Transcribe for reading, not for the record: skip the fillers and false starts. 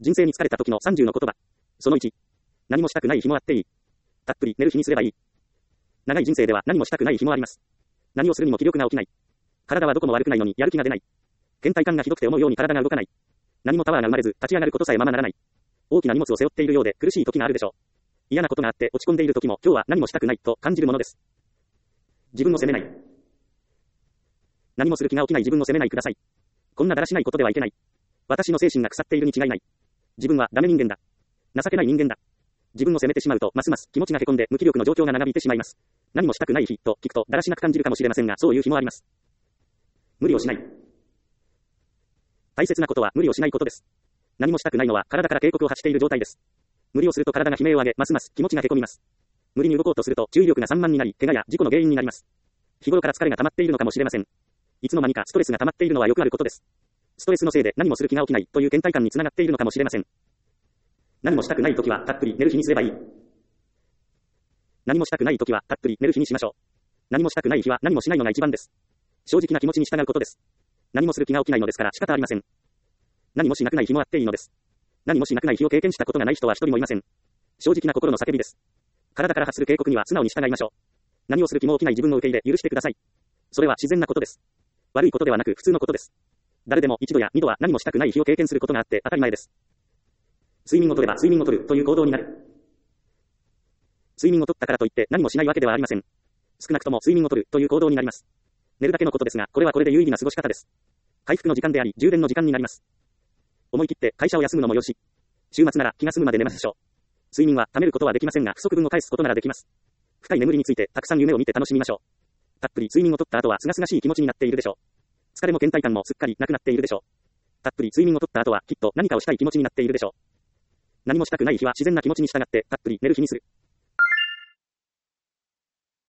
人生に疲れた時の30の言葉。その1。何もしたくない日もあっていい。たっぷり寝る日にすればいい。長い人生では何もしたくない日もあります。何をするにも気力が起きない。体はどこも悪くないのにやる気が出ない。倦怠感がひどくて思うように体が動かない。何もパワーが生まれず立ち上がることさえままならない。大きな荷物を背負っているようで苦しい時があるでしょう。嫌なことがあって落ち込んでいる時も今日は何もしたくないと感じるものです。自分を責めない。何もする気が起きない自分を責めないください。こんなだらしないことではいけない。私の精神が腐っているに違いない。自分はダメ人間だ。情けない人間だ。自分を責めてしまうとますます気持ちがへこんで無気力の状況が長引いてしまいます。何もしたくない日と聞くとだらしなく感じるかもしれませんが、そういう日もあります。無理をしない。大切なことは無理をしないことです。何もしたくないのは体から警告を発している状態です。無理をすると体が悲鳴を上げ、ますます気持ちがへこみます。無理に動こうとすると注意力が散漫になり、怪我や事故の原因になります。日頃から疲れが溜まっているのかもしれません。いつの間にかストレスが溜まっているのはよくあることです。ストレスのせいで何もする気が起きないという倦怠感につながっているのかもしれません。何もしたくないときはたっぷり寝る日にすればいい。何もしたくないときはたっぷり寝る日にしましょう。何もしたくない日は何もしないのが一番です。正直な気持ちに従うことです。何もする気が起きないのですから仕方ありません。何もしなくない日もあっていいのです。何もしなくない日を経験したことがない人は一人もいません。正直な心の叫びです。体から発する警告には素直に従いましょう。何をする気も起きない自分を受け入れ許してください。それは自然なことです。悪いことではなく普通のことです。誰でも一度や二度は何もしたくない日を経験することがあって当たり前です。睡眠をとれば睡眠をとるという行動になる。睡眠をとったからといって何もしないわけではありません。少なくとも睡眠をとるという行動になります。寝るだけのことですが、これはこれで有意義な過ごし方です。回復の時間であり、充電の時間になります。思い切って会社を休むのもよし。週末なら気が済むまで寝ましょう。睡眠は貯めることはできませんが、不足分を返すことならできます。深い眠りについてたくさん夢を見て楽しみましょう。たっぷり睡眠をとった後は清々しい気持ちになっているでしょう。疲れも倦怠感もすっかりなくなっているでしょう。たっぷり睡眠をとった後はきっと何かをしたい気持ちになっているでしょう。何もしたくない日は自然な気持ちに従ってたっぷり寝る日にする。